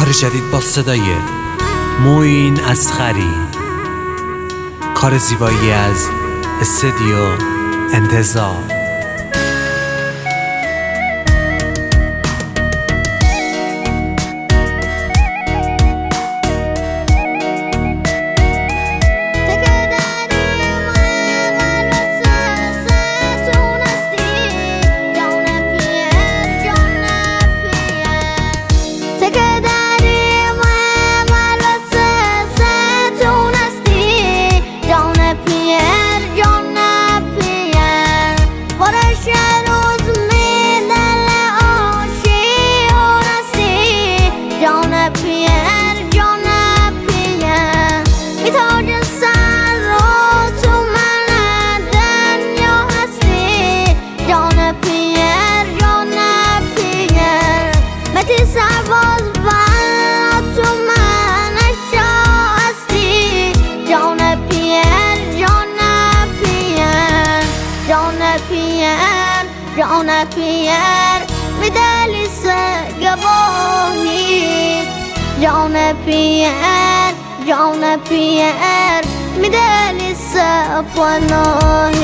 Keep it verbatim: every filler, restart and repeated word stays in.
کار جدید با صدای موین اصغری، کار زیبایی از استودیو انتظار. جان پیر میده لیس گواهی، جان پیر جان پیر میده لیس پناهی.